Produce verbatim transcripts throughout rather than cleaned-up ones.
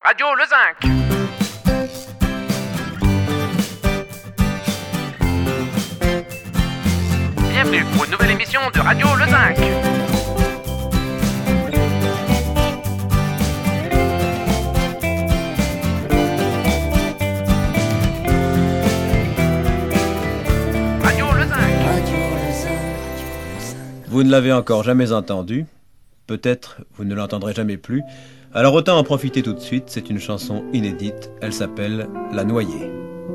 Radio Le Zinc. Bienvenue pour une nouvelle émission de Radio Le Zinc. Radio Le Zinc. Vous ne l'avez encore jamais entendu, peut-être vous ne l'entendrez jamais plus, alors autant en profiter tout de suite, c'est une chanson inédite, elle s'appelle La Noyée.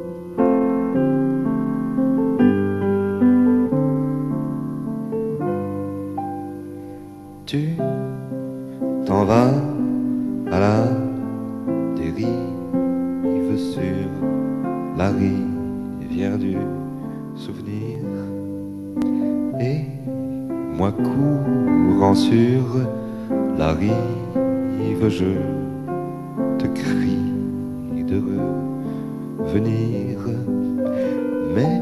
Tu t'en vas à la dérive sur la rivière du souvenir, et moi courant sur la rive, je te crie de revenir, mais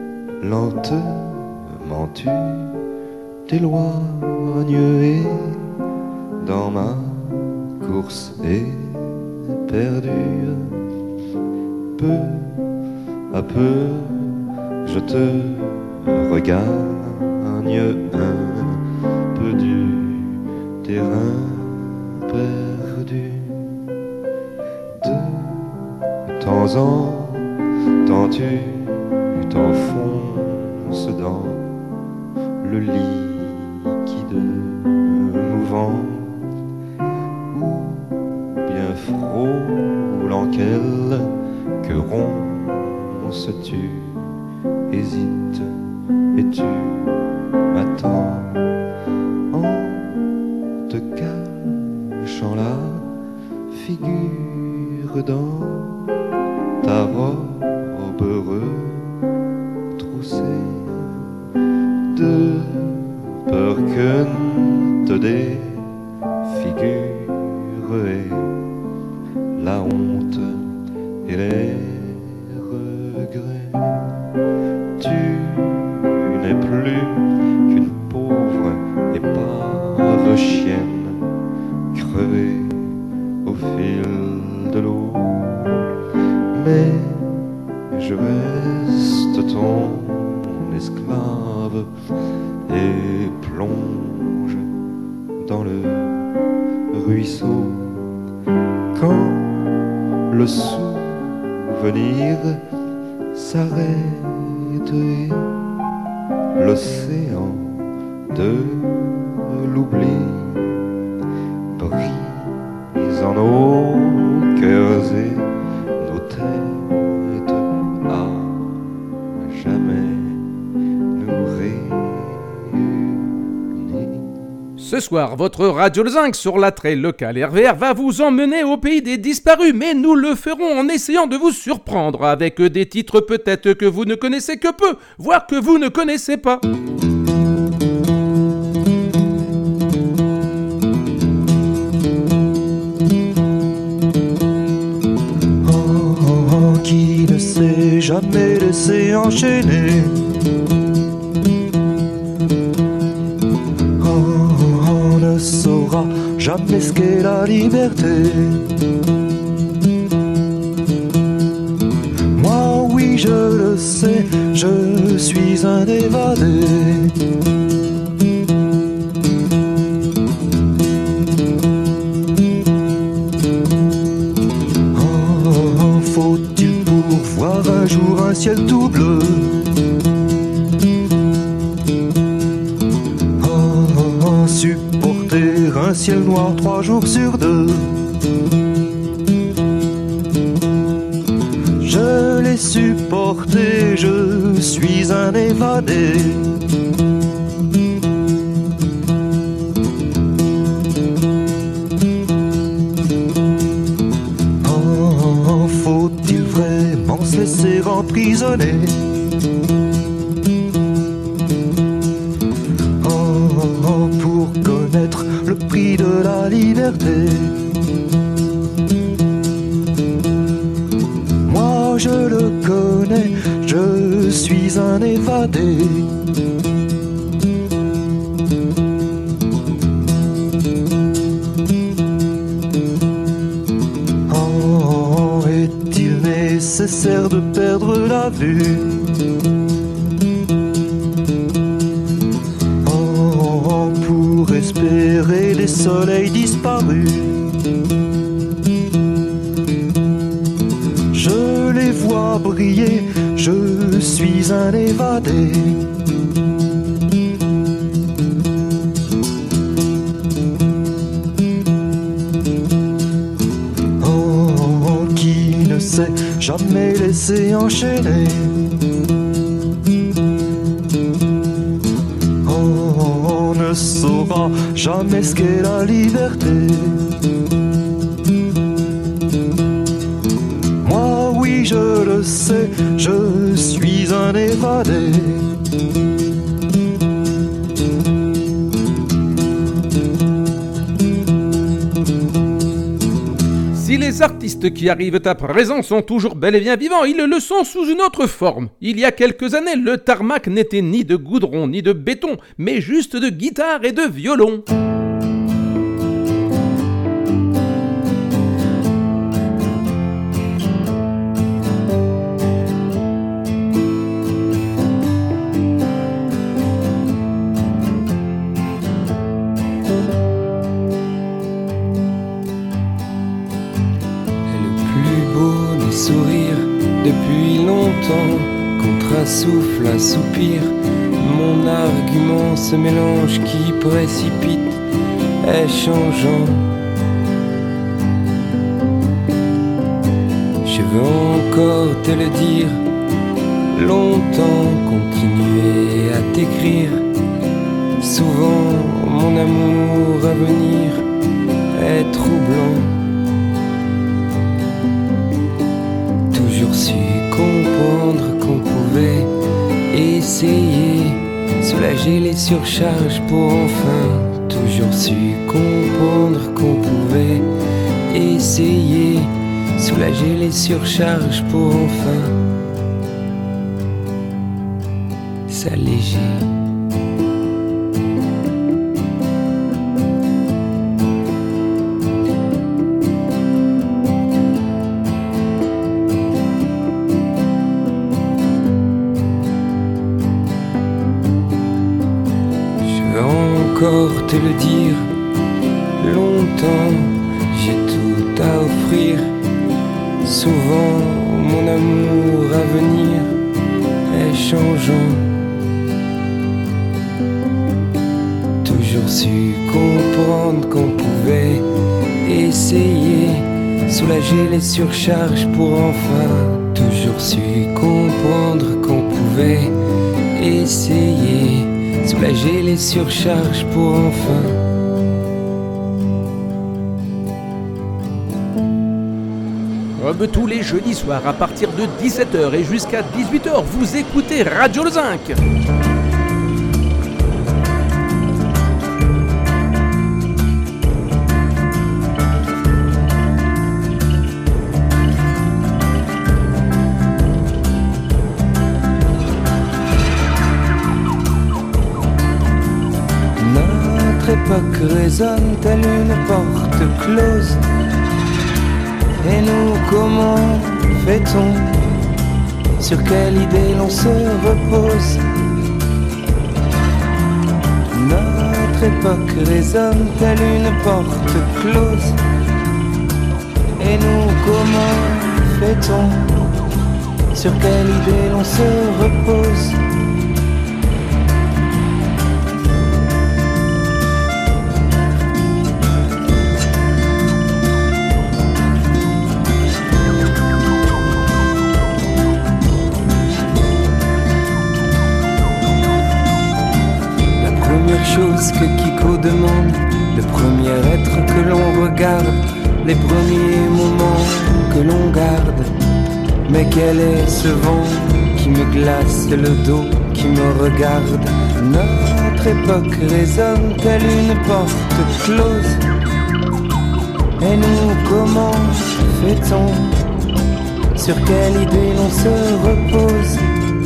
lentement tu t'éloignes et dans ma course éperdue, peu à peu je te regagne un peu du terrain perdu. De temps en temps tu t'enfonces dans le liquide mouvant, ou bien frôlant quelques ronces, tu hésites et tu m'attends en te cachant la figure dans ta robe retroussée, de peur que ne te défigure et la honte et les regrets. Tu n'es plus qu'une pauvre épave chienne crevée au fil de l'eau, mais je reste ton esclave et plonge dans le ruisseau. Quand le souvenir s'arrête et l'océan de l'oubli brise en nos cœurs et nos têtes à jamais nous réunir. Ce soir, votre Radio Le Zinc sur l'attrait local R V R va vous emmener au pays des disparus, mais nous le ferons en essayant de vous surprendre avec des titres peut-être que vous ne connaissez que peu, voire que vous ne connaissez pas. Oh, qui ne s'est jamais laissé enchaîner, ne saura jamais ce qu'est la liberté. Moi, oui, je le sais, je suis un évadé. Oh, faut-il pour voir un jour un ciel tout bleu, supporter un ciel noir trois jours sur deux? Je l'ai supporté, je suis un évadé. Oh, faut-il vraiment se laisser emprisonner? Pour connaître le prix de la liberté. Moi je le connais, je suis un évadé. nécessaire de perdre la vue. Oh, pour espérer les soleils disparus. Je les vois briller, je suis un évadé. Jamais laissé enchaîner. On ne saura jamais ce qu'est la liberté. Moi oui je le sais, je suis un évadé. Si les artistes qui arrivent à présent sont toujours bel et bien vivants, ils le sont sous une autre forme. Il y a quelques années, le tarmac n'était ni de goudron ni de béton, mais juste de guitare et de violon. Sourire depuis longtemps, contre un souffle, un soupir. Mon argument se mélange qui précipite, est changeant. Je veux encore te le dire, longtemps continuer à t'écrire. Souvent mon amour à venir est troublant. Toujours su comprendre qu'on pouvait essayer, soulager les surcharges pour enfin. Toujours su comprendre qu'on pouvait essayer, soulager les surcharges pour enfin s'alléger. Encore te le dire, longtemps j'ai tout à offrir. Souvent mon amour à venir est changeant. Toujours su comprendre qu'on pouvait essayer, soulager les surcharges pour enfin. Toujours su comprendre qu'on pouvait essayer, soulager les surcharges pour enfin. Comme tous les jeudis soirs à partir de dix-sept heures et jusqu'à dix-huit heures, vous écoutez Radio Le Zinc. L'époque résonne telle une porte close. Et nous, comment fait-on? Sur quelle idée l'on se repose? Notre époque résonne telle une porte close. Et nous, comment fait-on? Sur quelle idée l'on se repose? Chose que Kiko demande, le premier être que l'on regarde, les premiers moments que l'on garde. Mais quel est ce vent qui me glace le dos, qui me regarde? Notre époque résonne telle une porte close. Et nous, comment fait-on? Sur quelle idée l'on se repose?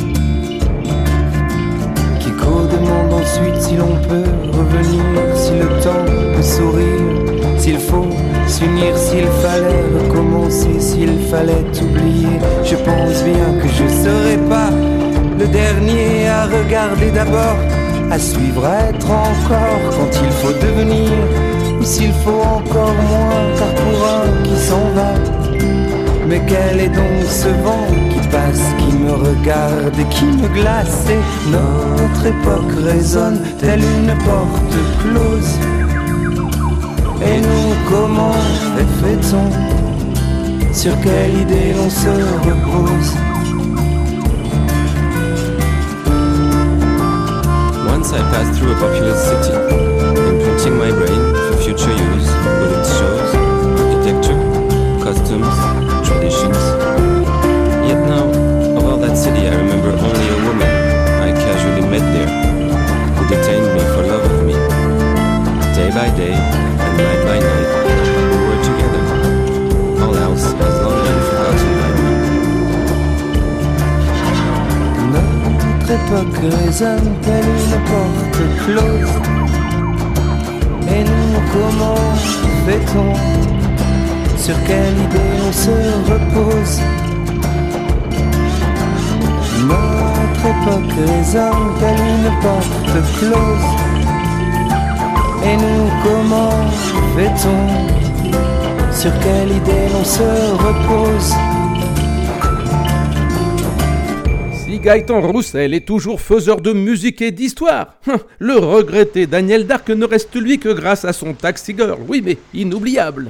Demande ensuite si l'on peut revenir, si le temps peut sourire, s'il faut s'unir, s'il fallait recommencer, s'il fallait oublier. Je pense bien que je serai pas le dernier à regarder d'abord, à suivre, à être encore quand il faut devenir, ou s'il faut encore moins, car pour un qui s'en va. Mais quel est donc ce vent qui passe, qui me regarde et qui me glace? Et notre époque résonne telle une porte close. Et nous, comment fait-on? Sur quelle idée l'on se repose? Once I passed through a populous city, imprinting my brain for future use with its shows, architecture, customs, traditions. Yet now, of all that city, I remember only a woman I casually met there, who detained me for love of me. Day by day, and night by night, we were together. All else has long been forgotten by me. Notre époque résonne telle une porte close. Et nous, comment fait-on? Sur quelle idée on se repose? Notre époque résonne telle une porte close. Et nous, comment fait-on? Sur quelle idée l'on se repose? Si Gaëtan Roussel est toujours faiseur de musique et d'histoire, le regretté Daniel Darc ne reste lui que grâce à son Taxi Girl, oui mais inoubliable.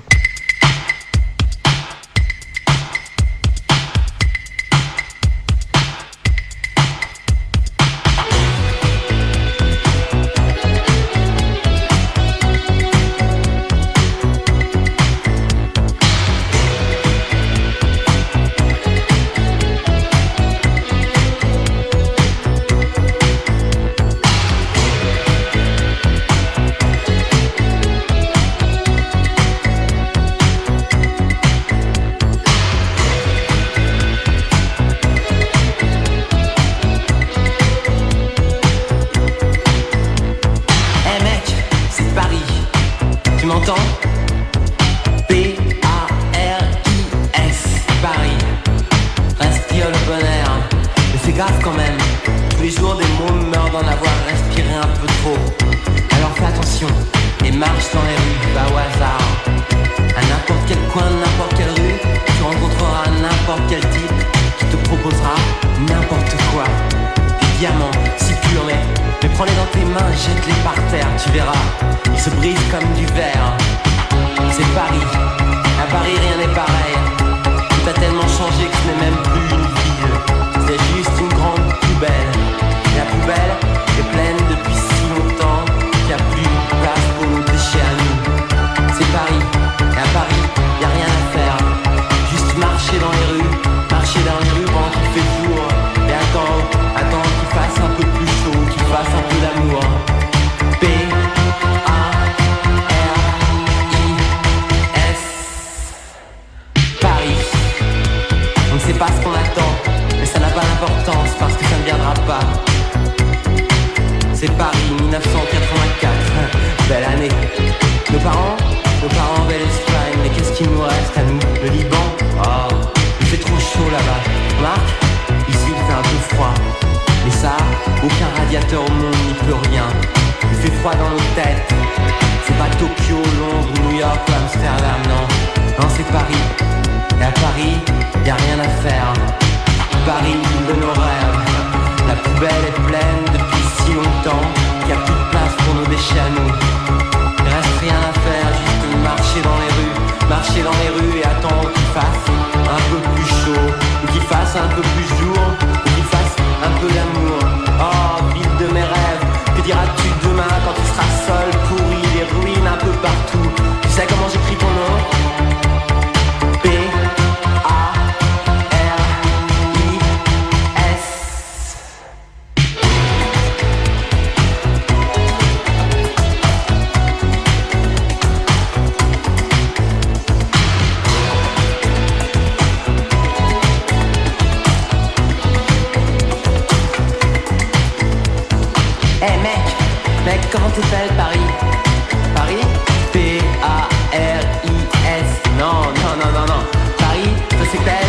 Paris, P A R I S. Non, non, non, non, non. Paris, ça s'appelle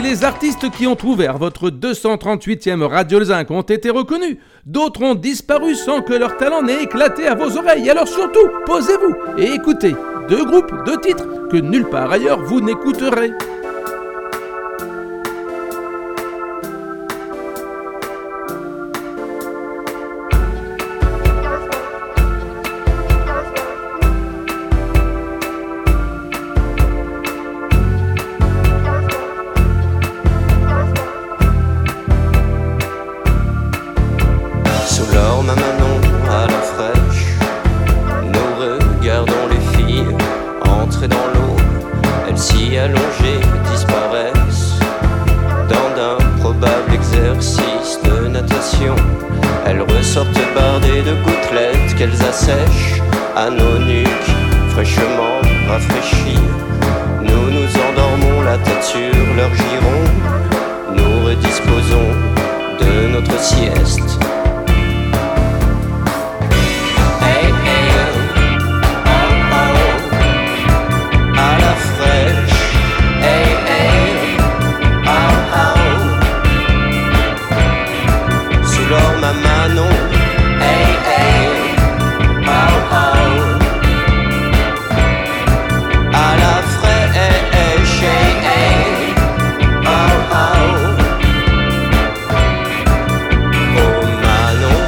les artistes qui ont ouvert votre deux cent trente-huitième Radio Le Zinc ont été reconnus. D'autres ont disparu sans que leur talent n'ait éclaté à vos oreilles. Alors surtout, posez-vous et écoutez deux groupes, deux titres que nulle part ailleurs vous n'écouterez. Elles ressortent bardées de gouttelettes qu'elles assèchent à nos nuques, fraîchement rafraîchies. Nous nous endormons la tête sur leur giron. Nous redisposons de notre sieste. Hey, hey, oh, oh, à la fraîche. Hey, hey, oh, oh, sous leur Manon. Hey, hey, oh, oh, à la fraîche. Hey, hey, oh, oh, oh Manon.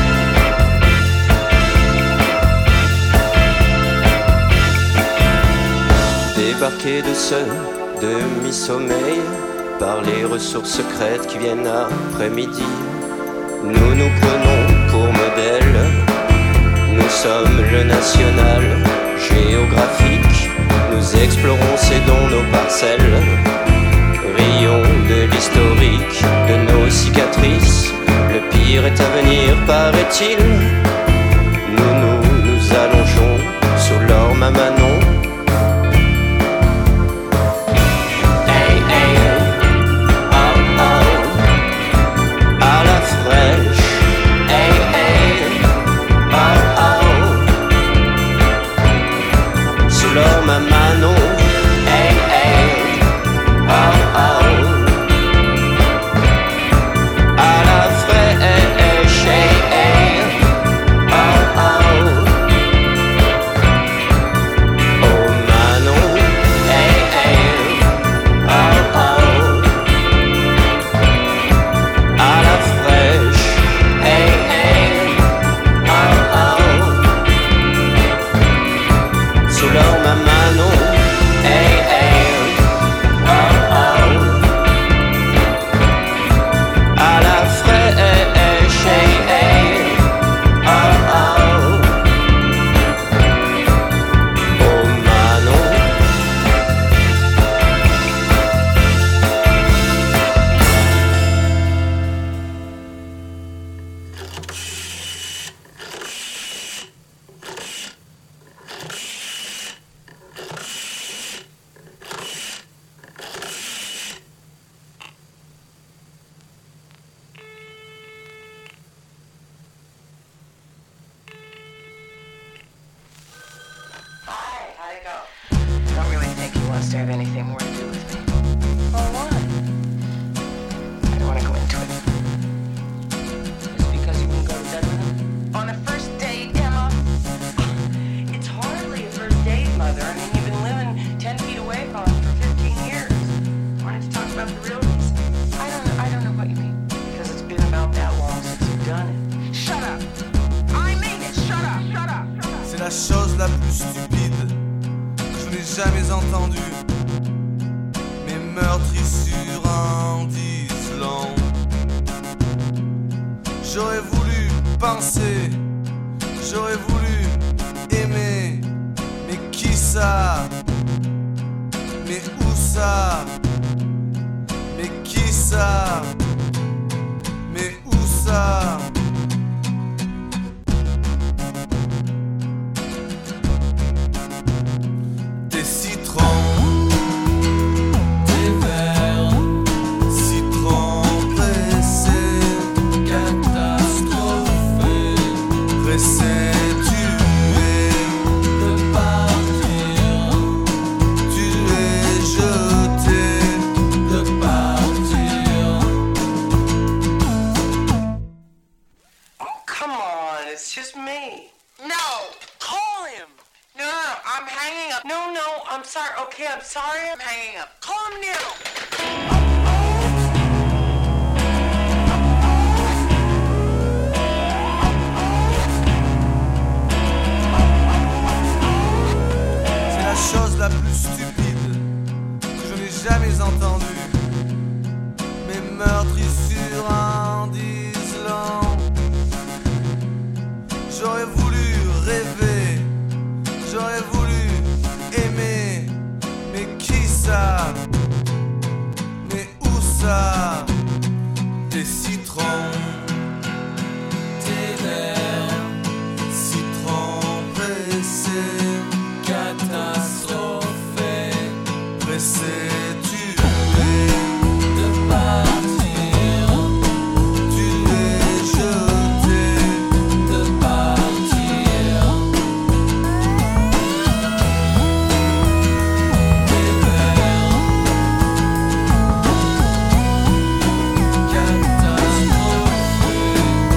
Débarqués de ce demi-sommeil par les ressources secrètes qui viennent après-midi, nous nous prenons pour modèle. Nous sommes le national géographique. Nous explorons ces dons, nos parcelles. Rions de l'historique de nos cicatrices. Le pire est à venir, paraît-il. Nous nous, nous allongeons sur l'orme à Manon. Tu es jeté just me. No, call him. No, no, I'm hanging up. No, no, I'm sorry. Okay, I'm sorry, I'm hanging up. Call him now. C'est la chose la plus stupide que je n'ai jamais entendue. Mes meurtrissures en d'Islande. J'aurais voulu rêver, j'aurais voulu aimer, mais qui ça? Mais où ça? Des citrons, des nerfs, citrons pressés, catastrophés, pressés, tués, de partir, tués, jetés, de partir. Des vers, catastrophés,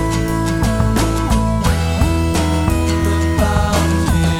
de partir.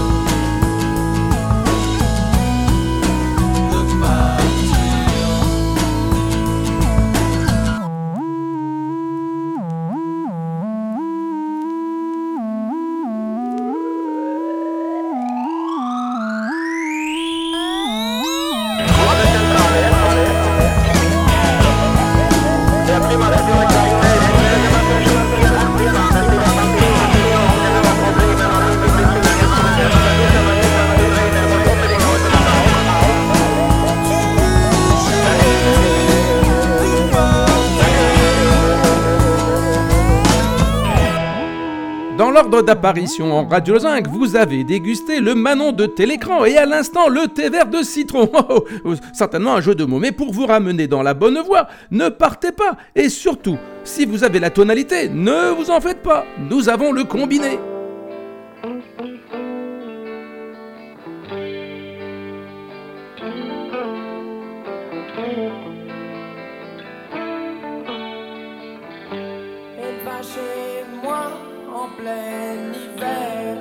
Dans l'ordre d'apparition en Radio Zinc, vous avez dégusté le Manon de Télécran et à l'instant le thé vert de citron. Oh, oh, certainement un jeu de mots, mais pour vous ramener dans la bonne voie, ne partez pas. Et surtout, si vous avez la tonalité, ne vous en faites pas. Nous avons le combiné. Elle va chez moi en plein hiver.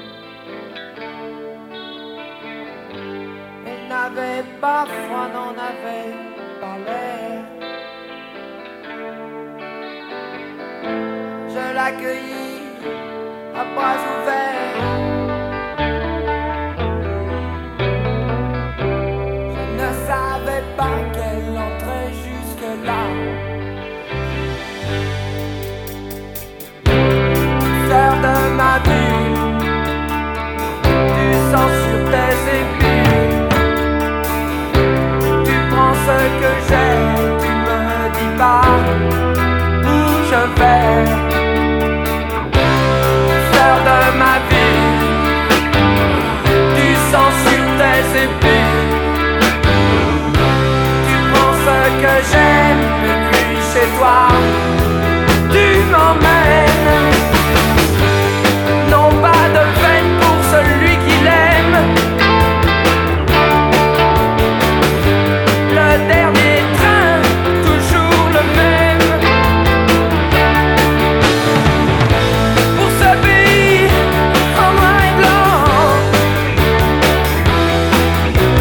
Elle n'avait pas froid, n'en avait pas l'air. Je l'accueillis à bras ouverts. Je ne savais pas qu'elle entrait jusque-là. Sœur de ma vie, du sang sur tes épaules. Tu prends ce que j'ai, tu me dis pas où je vais. Sœur de ma vie, du sang sur tes épaules. Tu prends ce que j'aime, et puis chez toi, tu m'emmènes. Non pas de peine pour celui qui l'aime. Le dernier train, toujours le même. Pour ce pays en noir et blanc,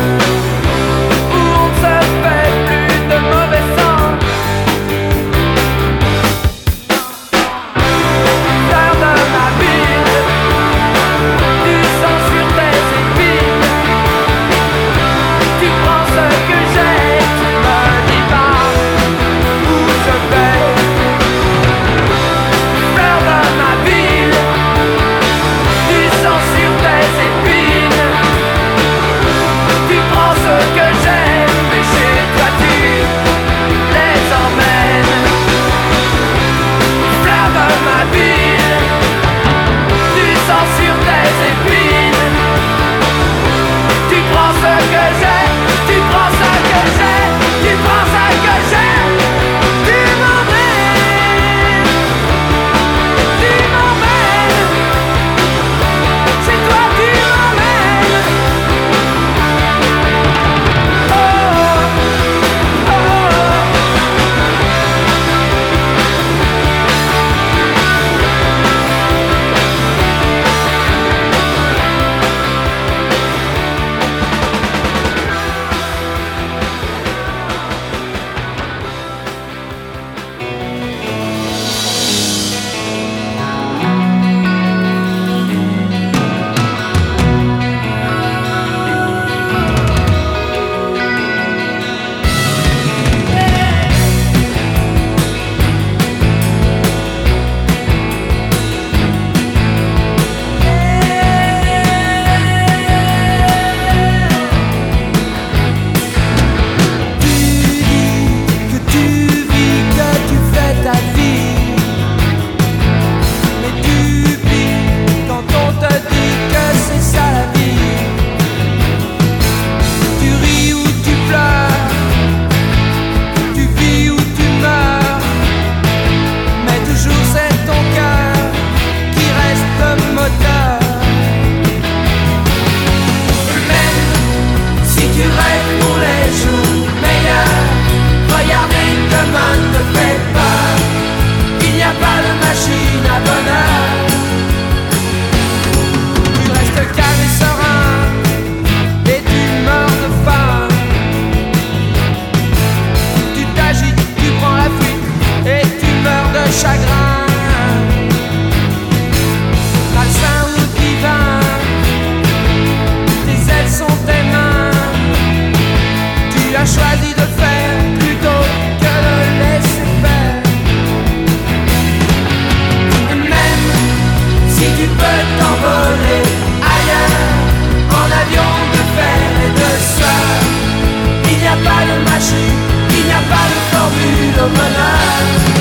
t'envoler ailleurs, en avion de fer et de sueur. Il n'y a pas de machine, il n'y a pas de formule au bonheur.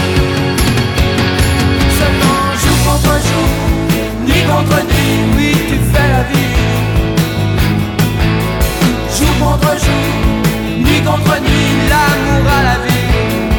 Seulement jour contre jour, nuit contre nuit, oui tu fais la vie. Jour contre jour, nuit contre nuit, l'amour à la vie.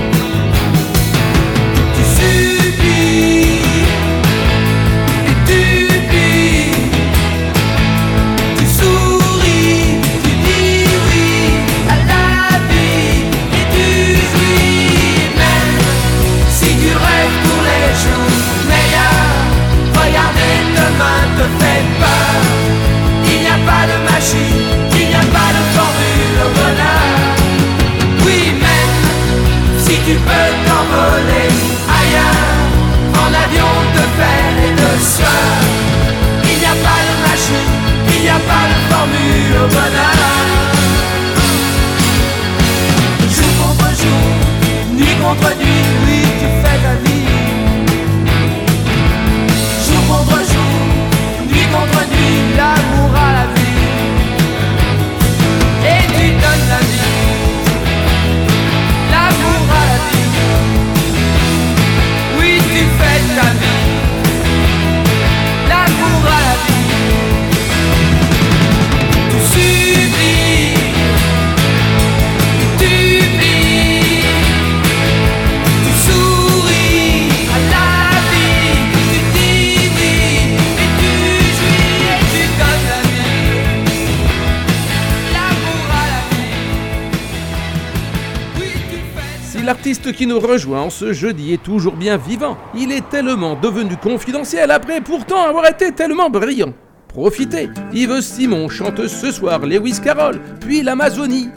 Tu subis et tu vis, tu souris, tu dis oui à la vie et tu jouis. Même si tu rêves pour les jours meilleurs, regarder demain te fait peur. Il n'y a pas de machine, il n'y a pas de formule au bonheur. Oui, même si tu peux t'envoler ailleurs, en avion de fer et de sueur, il n'y a pas de machine, il n'y a pas de formule au bonheur. Jour contre jour, nuit contre nuit, oui, tu fais ta vie. Jour contre jour, nuit contre nuit, l'amour à la vie. Et tu donnes la vie, l'amour à la vie. Oui, tu fais ta vie, l'amour à la vie. Tu subis, tu vis, tu souris à la vie. Tu dis oui et tu jouis et tu donnes la vie, l'amour à la vie. Oui, tu fais. Si l'artiste qui nous rejoint en ce jeudi est toujours bien vivant, il est tellement devenu confidentiel après pourtant avoir été tellement brillant. Profitez, Yves Simon chante ce soir Lewis Carroll, puis l'Amazonie.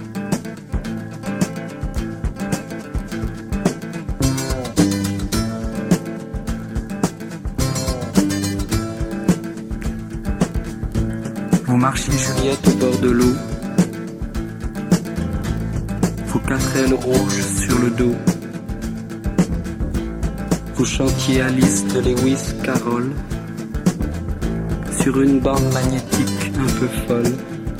Vous marchiez Juliette au bord de l'eau, vos quatre ailes rouges sur le dos. Vous chantiez Alice de Lewis Carroll sur une bande magnétique un peu folle.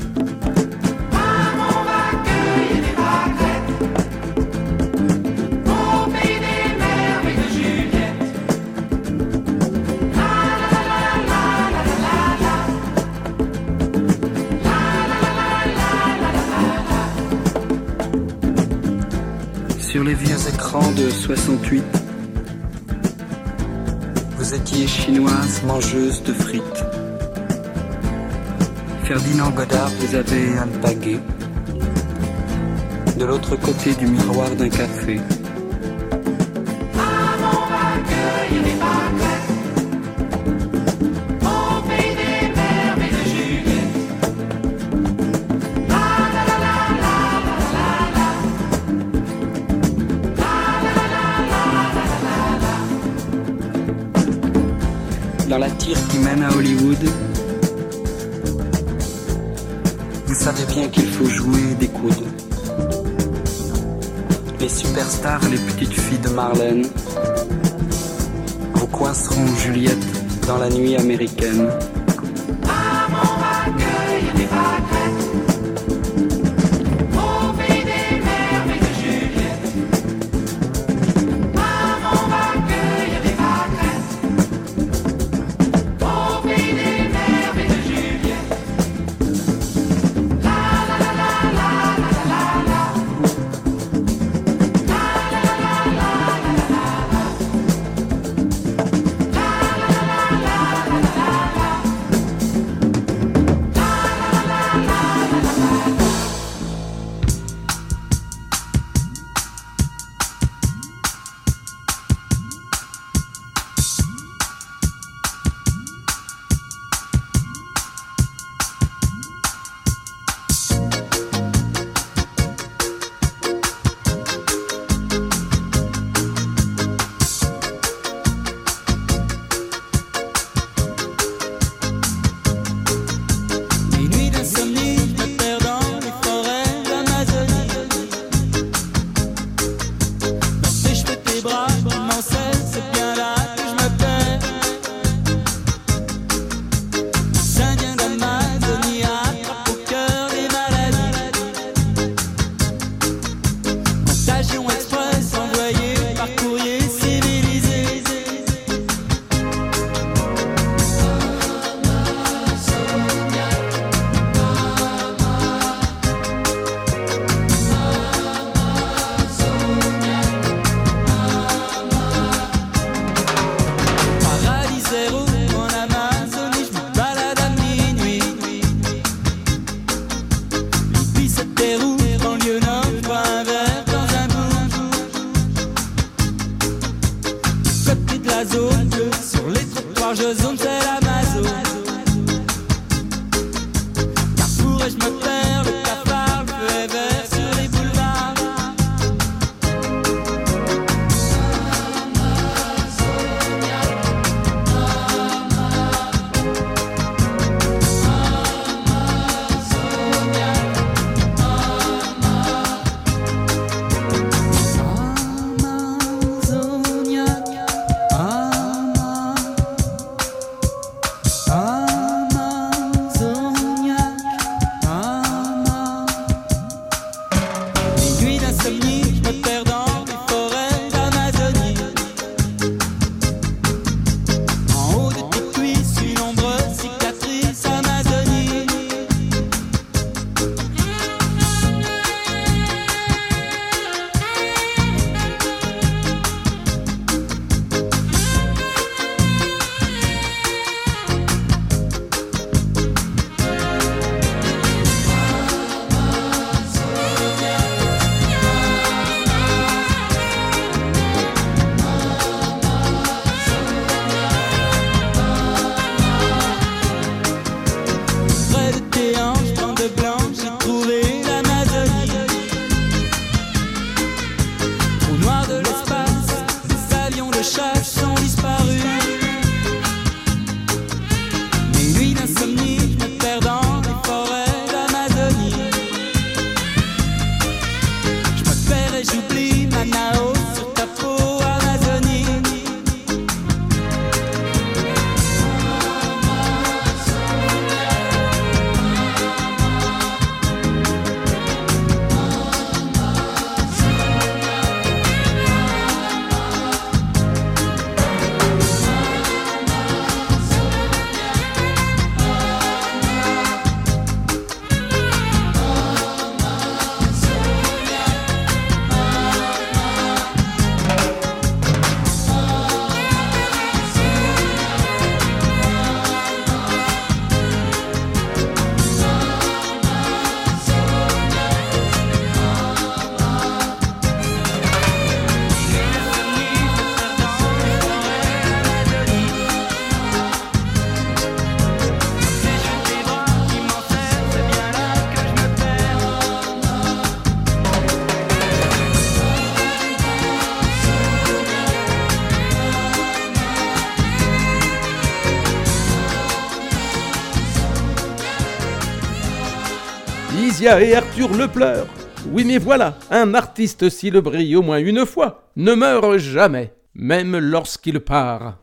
Sur les vieux écrans de soixante-huit, vous étiez chinoise mangeuse de frites. Ferdinand Godard vous avait alpagué de l'autre côté du miroir d'un café. Dans la tire qui mène à Hollywood, vous savez bien qu'il faut jouer des coudes. Les superstars, les petites filles de Marlène, vous coinceront Juliette dans la nuit américaine. Lysia et Arthur le pleurent. Oui mais voilà, un artiste s'il brille au moins une fois, ne meurt jamais, même lorsqu'il part.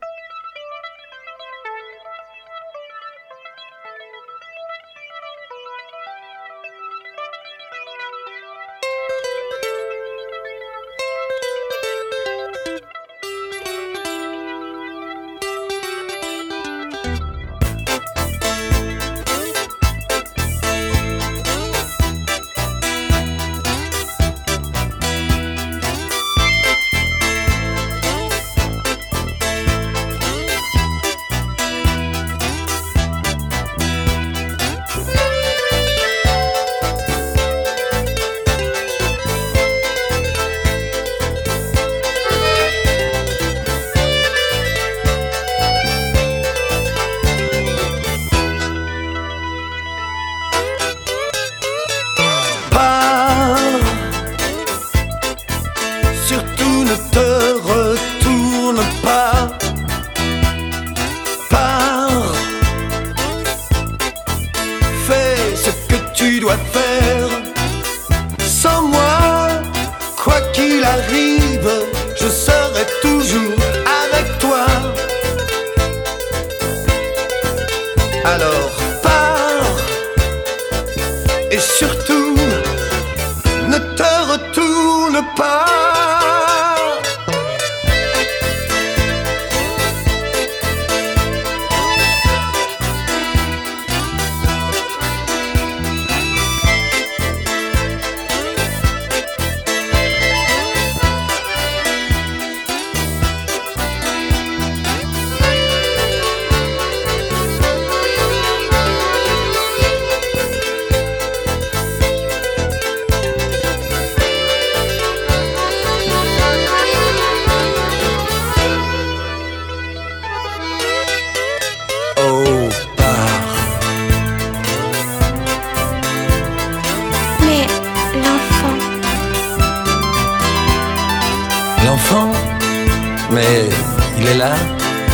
Mais il est là,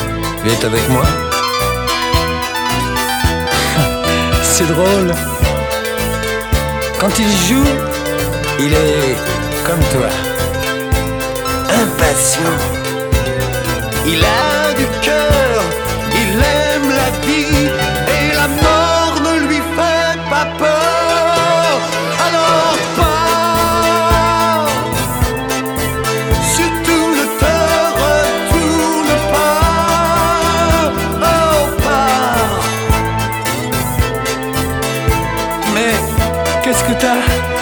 il est avec moi. C'est drôle. Quand il joue, il est comme toi, impatient. Il a du cœur, il aime la vie, et la mort ne lui fait pas peur. Alors pars, surtout ne te retourne pas. Oh, pars. Mais qu'est-ce que t'as ?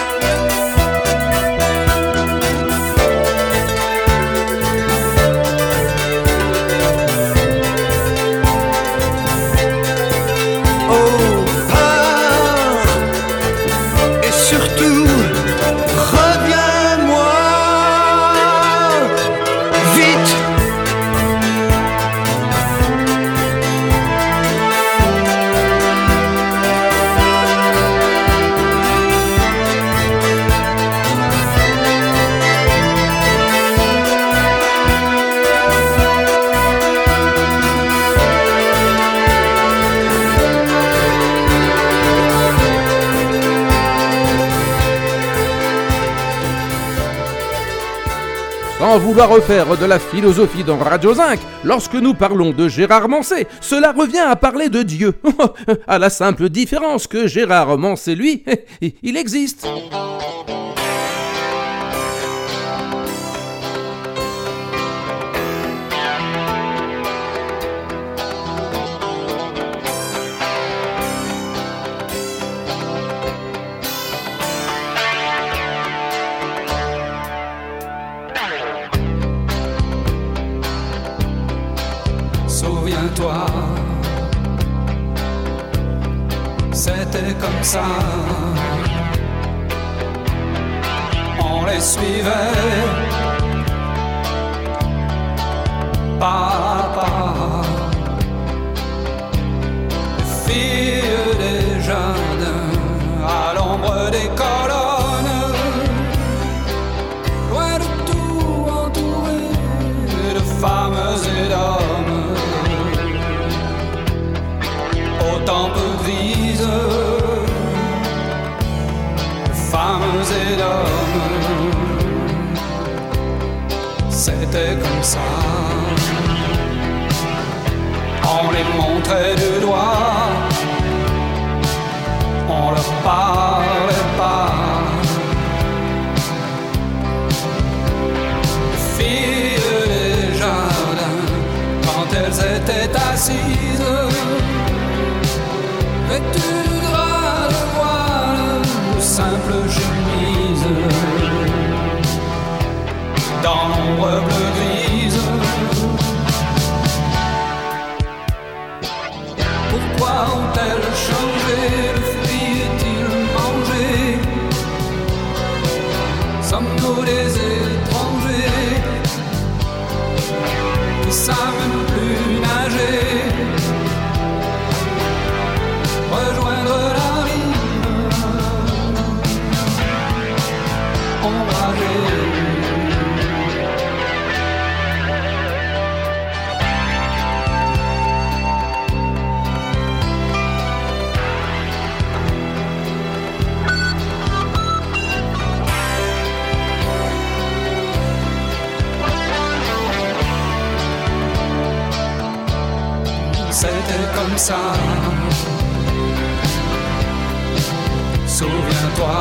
Sans vouloir refaire de la philosophie dans Radio Zinc, lorsque nous parlons de Gérard Manset, cela revient à parler de Dieu, à la simple différence que Gérard Manset, lui, il existe. Souviens-toi, c'était comme ça. On les suivait, pas à pas. Les filles des jardins, à l'ombre des colonnes, loin de tout entourées de femmes et d'hommes. Tempes grises, femmes et d'hommes. C'était comme ça. On les montrait du doigt, on leur parlait pas. Les filles des jardins, quand elles étaient assises, vêtues de drap, de voile, de simples chemises, dans l'ombre bleu grise. Pourquoi ont-elles changé? Le fruit est-il mangé? Sommes-nous des étrangers qui savent même plus nager? Rejoindre la rive ombragée. C'était comme ça. Souviens-toi,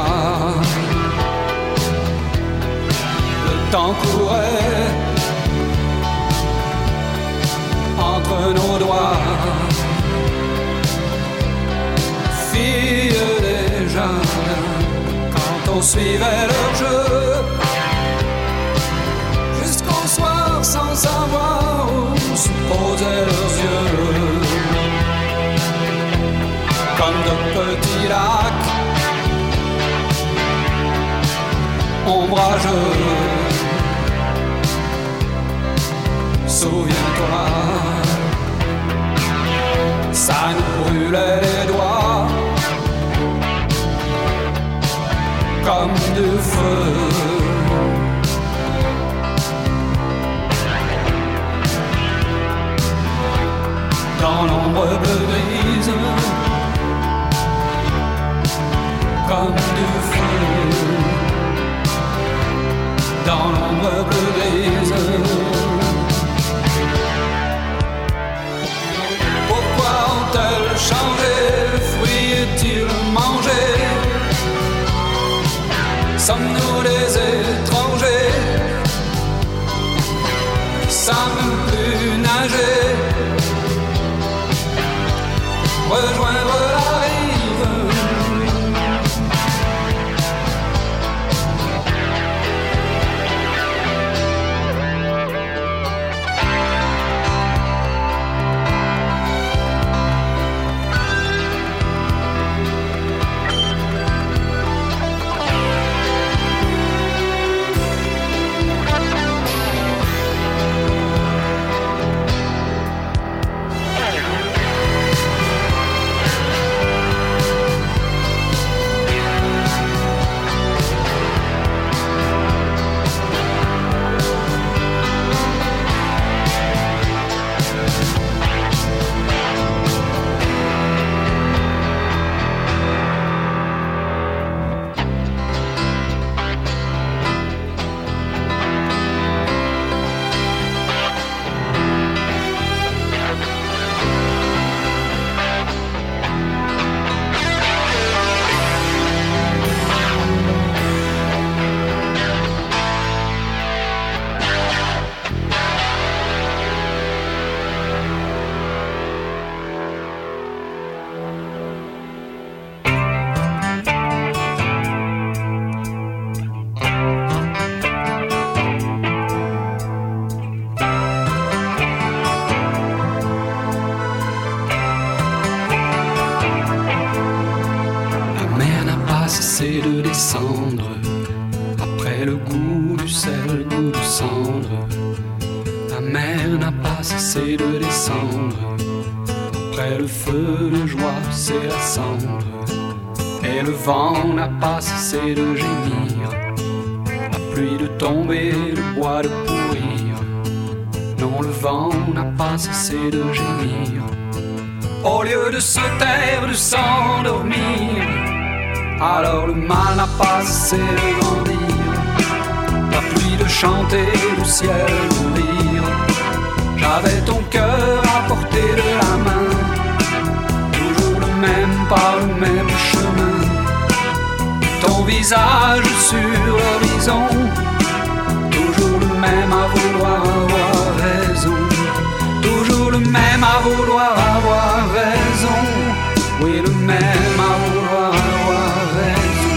le temps courait entre nos doigts. Filles des jardins, quand on suivait leur jeu, jusqu'au soir sans savoir où se posaient leurs yeux. Comme de petits lacs ombrageux. Souviens-toi, ça nous brûlait les doigts comme du feu. Dans l'ombre bleu grise, comme du feu. Dans l'ombre bleu grise. Pourquoi ont-elles changé? Le fruit est-il mangé? Sommes-nous des étrangers qui savent même plus nager? Rejoindre la rive cessé de descendre. Après le goût du sel, goût de cendre. La mer n'a pas cessé de descendre. Après le feu de joie, c'est la cendre. Et le vent n'a pas cessé de gémir. La pluie de tomber, le bois de pourrir. Non, le vent n'a pas cessé de gémir. Au lieu de se taire, de s'endormir, Alors le mal n'a pas cessé de grandir, la pluie de chanter, le ciel de rire. J'avais ton cœur à portée de la main, toujours le même, par le même chemin. Ton visage sur l'horizon, toujours le même à vouloir avoir raison, toujours le même à vouloir avoir raison, oui le même à vouloir avoir raison.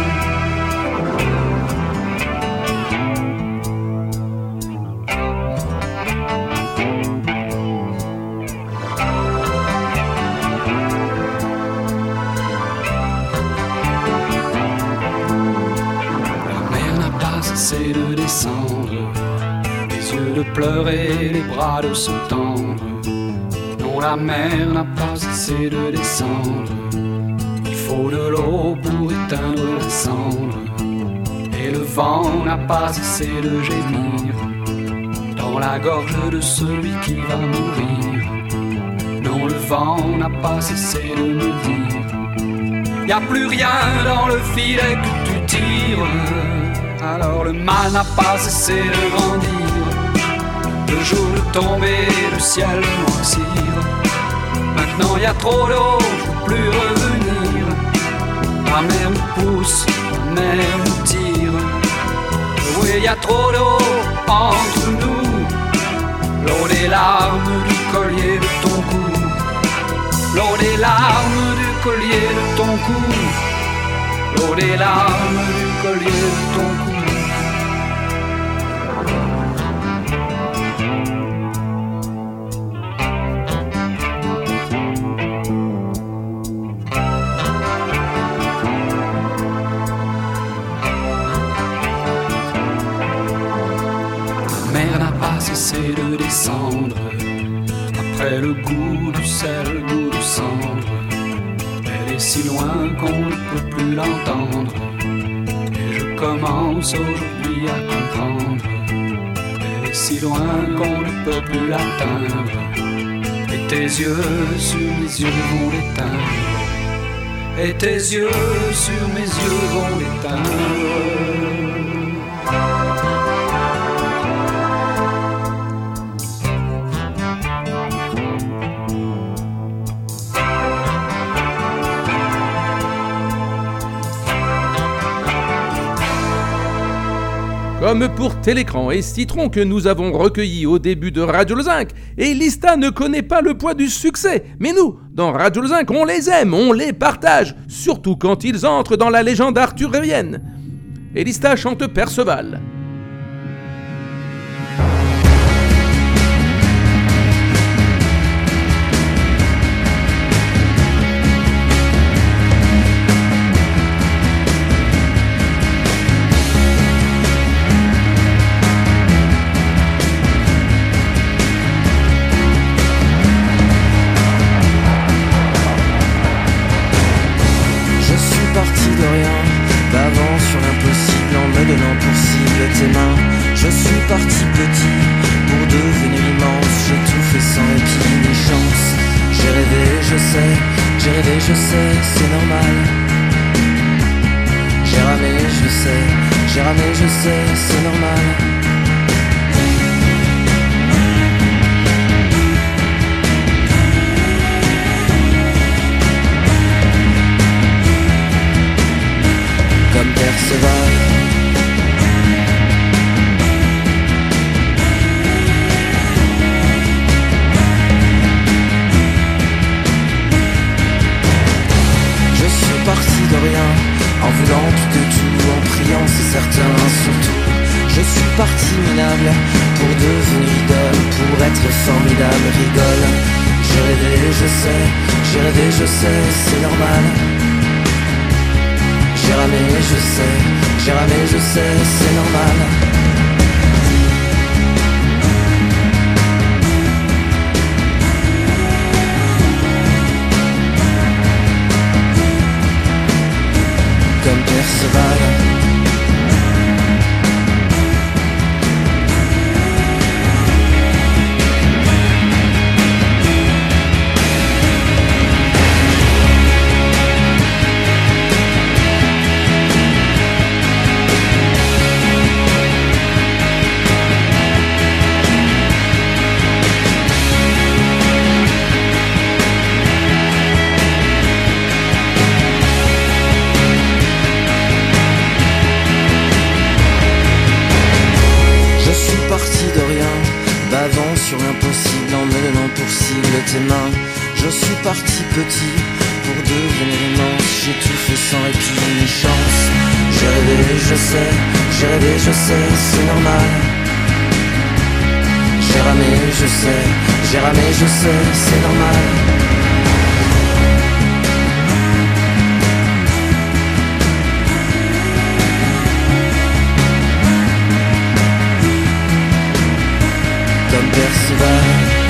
La mer n'a pas cessé de descendre, les yeux de pleurer, les bras de se tendre. Non, la mer n'a pas cessé de descendre, il faut de l'eau pour éteindre la cendre. Et le vent n'a pas cessé de gémir dans la gorge de celui qui va mourir. Non, le vent n'a pas cessé de me dire, y a plus rien dans le filet que tu tires. Alors le mal n'a pas cessé de grandir, le jour de tomber, le ciel noircir. Maintenant y a trop d'eau, je peux plus revenir. La mer me pousse, la mer me tire. Oui, y a trop d'eau entre nous, l'eau des larmes du collier de ton cou, l'eau des larmes du collier de ton cou, l'eau des larmes du collier de ton cou. Cesser de descendre, après le goût du sel, le goût du cendre. Elle est si loin qu'on ne peut plus l'entendre, et je commence aujourd'hui à comprendre. Elle est si loin qu'on ne peut plus l'atteindre, et tes yeux sur mes yeux vont l'éteindre, et tes yeux sur mes yeux vont l'éteindre. Comme pour Télécran et Citron que nous avons recueillis au début de Radio Le Zinc, et Lista ne connaît pas le poids du succès. Mais nous, dans Radio Le Zinc, on les aime, on les partage, surtout quand ils entrent dans la légende arthurienne. Et Lista chante Perceval. Je sais, c'est normal. J'ai ramé, je sais, j'ai ramé, je sais, c'est normal. Comme Perceval. Parti de rien, en voulant tout de tout, en priant, c'est certain, surtout. Je suis parti minable, pour devenir idole, pour être formidable, rigole. J'ai rêvé, je sais, j'ai rêvé, je sais, c'est normal. J'ai ramé, je sais, j'ai ramé, je sais, c'est normal. Comme Perceval. parti petit pour devenir immense. J'ai tout fait sans répit ni chance. J'ai rêvé, je sais, j'ai rêvé, je sais, c'est normal. J'ai ramé, je sais, j'ai ramé, je sais, c'est normal. Comme Percival.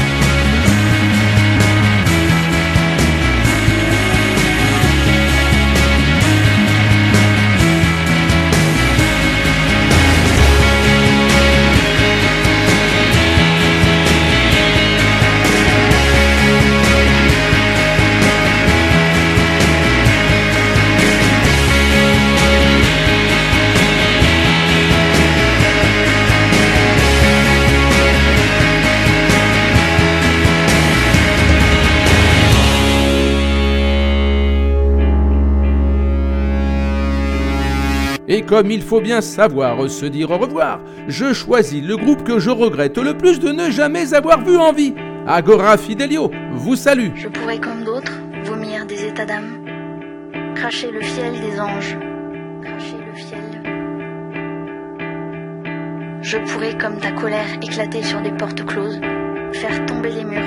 Et comme il faut bien savoir se dire au revoir, je choisis le groupe que je regrette le plus de ne jamais avoir vu en vie. Agora Fidelio vous salue. Je pourrais comme d'autres vomir des états d'âme, cracher le fiel des anges, cracher le fiel. Je pourrais comme ta colère éclater sur des portes closes, faire tomber les murs.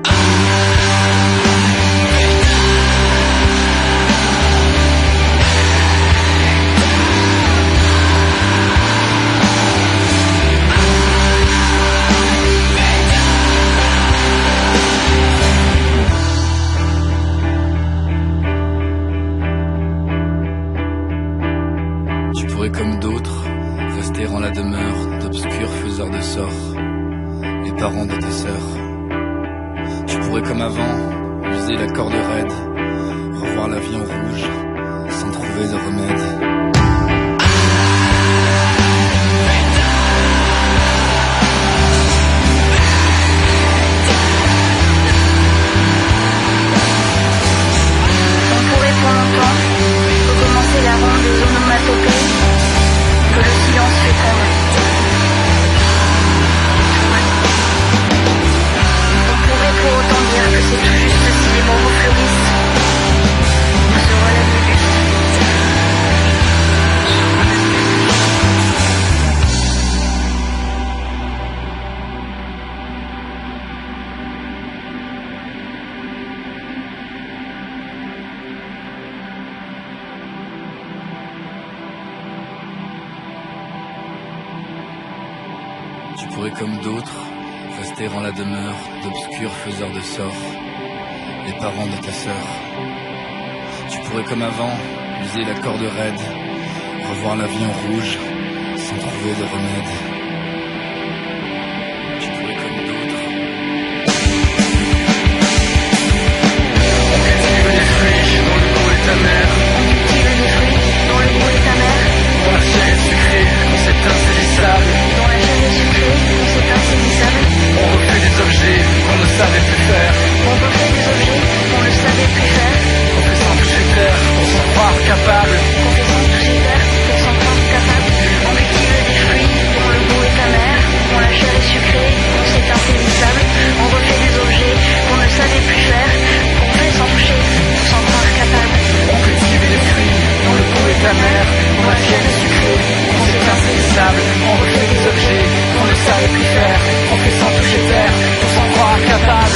Comme d'autres, rester en la demeure d'obscurs faiseurs de sorts, les parents de tes sœurs. Tu pourrais comme avant, user la corde raide, revoir la vie en rouge, sans trouver de remède. On pourrait pour longtemps recommencer la ronde des onomatopées que le silence féconde. On pourrait pour autant dire que c'est tout juste si les mots fleurissent. On se relève le buste. Tu pourrais comme d'autres, rester en la demeure d'obscurs faiseurs de sorts, les parents de ta sœur. Tu pourrais comme avant, user la corde raide, revoir la vie en rouge, sans trouver de remède. Tu pourrais comme d'autres. On cultive des fruits dont le goût est amer. On cultive des fruits dont le goût est amer. Dont la chair est sucrée, quand c'est insaisissable. Dont la chair est sucrée, quand c'est insaisissable. On refait des objets qu'on ne savait plus faire. On refait des objets qu'on ne savait plus faire. On fait sans toucher terre, pour s'en croire capable. On fait sans toucher terre, pour s'en croire capable. On cultive des fruits dont le goût est amer. Dont la chair est sucrée, quand c'est insaisissable. On refait des objets qu'on ne savait plus faire. Qu'on fait sans toucher, pour s'en croire capable. On cultive des fruits dont le goût est amer. Dont la chair est sucrée, quand c'est insaisissable. On refait des objets qu'on ne savait plus faire. On fait sans toucher terre, pour s'en croire capable.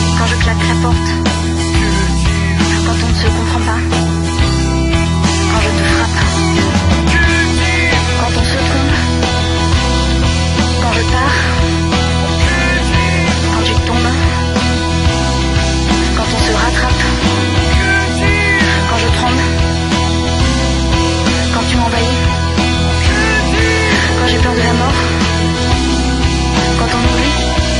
Quand on ne se comprend pas, quand je rattrape. Quand on se trompe, quand je pars, quand tu tombes, quand on se rattrape, quand je tremble, quand tu m'envahis, quand j'ai peur de la mort, quand on oublie,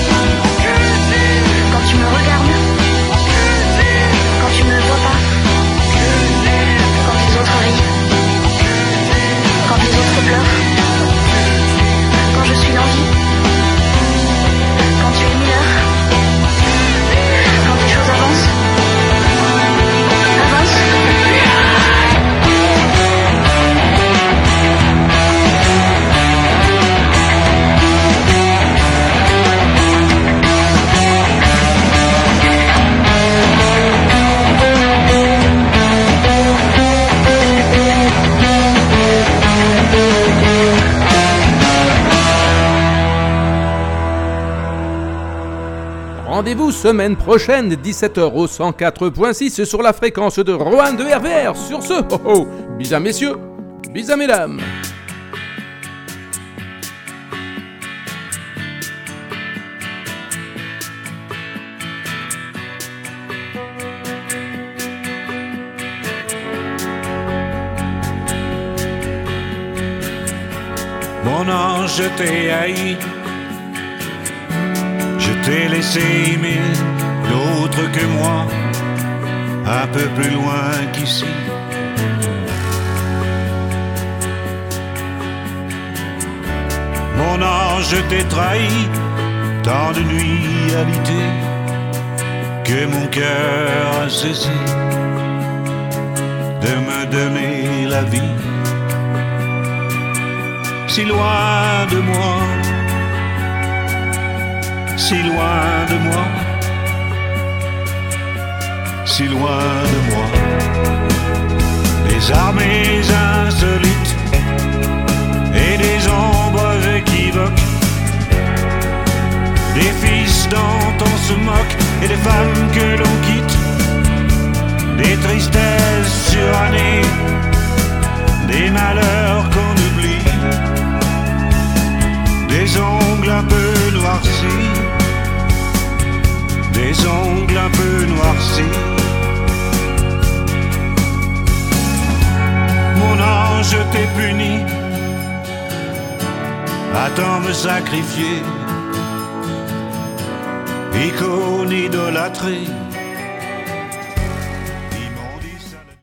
quand tu me regardes, quand tu ne me vois pas, quand les autres rient, quand les autres pleurent, quand je suis en vie, quand tu es mineur, quand les choses avancent, avancent. Rendez-vous semaine prochaine, dix-sept heures au cent quatre point six sur la fréquence de Roanne de R V R. Sur ce, oh oh, bisous messieurs, bisous mesdames. Mon ange, je t'ai haï, je t'ai laissé aimer d'autres que moi, un peu plus loin qu'ici. Mon ange, je t'ai trahi, tant de nuits alitées que mon cœur a cessé de me donner la vie. Si loin de moi, si loin de moi, si loin de moi, des armées insolites et des ombres équivoques, des fils dont on se moque et des femmes que l'on quitte, des tristesses surannées, des malheurs qu'on oublie, des ongles un peu noircis, des ongles un peu noircis. Mon ange, je t'ai puni, attends me sacrifier, icône idolâtrée